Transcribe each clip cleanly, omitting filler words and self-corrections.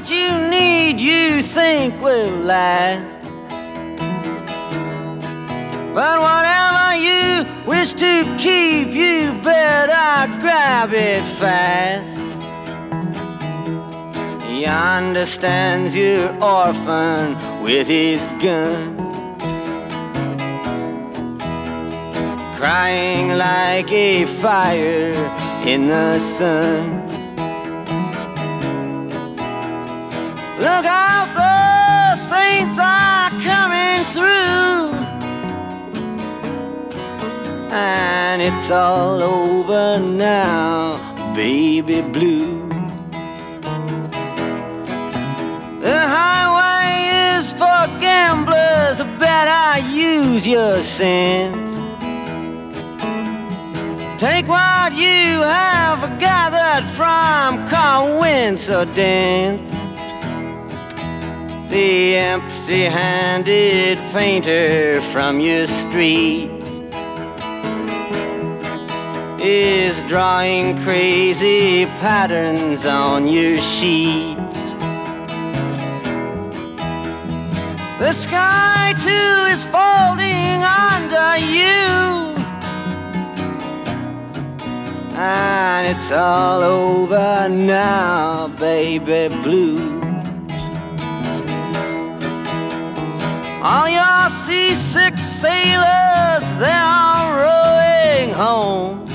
what you need you think will last. But whatever you wish to keep, you better grab it fast. He understands your orphan with his gun, crying like a fire in the sun. Look out, the saints are coming through, and it's all over now, baby blue. The highway is for gamblers, better use your sense. Take what you have gathered from coincidence. The empty-handed painter from your streets is drawing crazy patterns on your sheets. The sky too is folding under you, and it's all over now, baby blue. All your seasick sailors, they're all rowing home.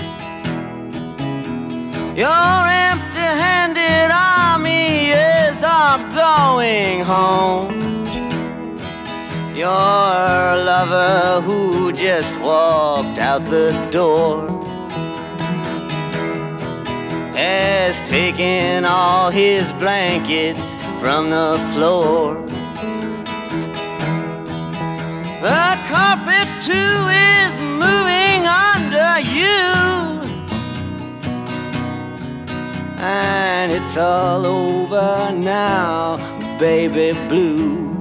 Your empty-handed army is all going home. Your lover who just walked out the door has taken all his blankets from the floor. The carpet too is moving under you, and it's all over now, baby blue.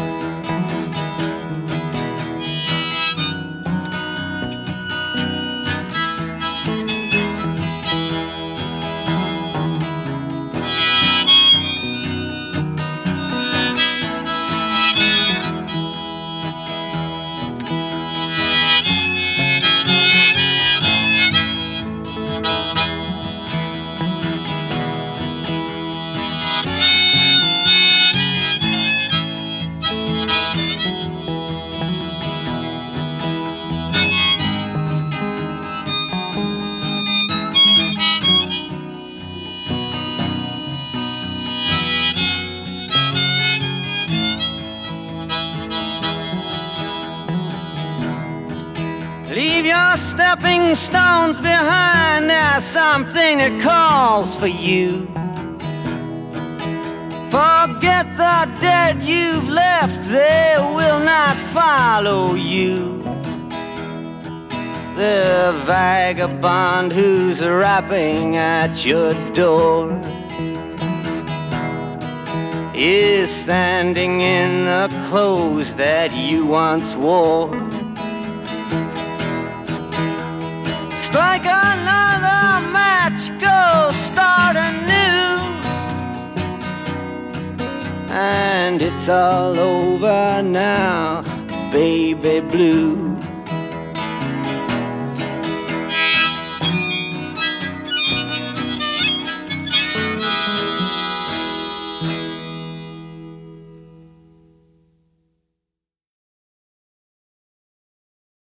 Leave your stepping stones behind, there's something that calls for you. Forget the dead you've left, they will not follow you. The vagabond who's rapping at your door is standing in the clothes that you once wore. Strike another match, go start anew, and it's all over now, baby blue.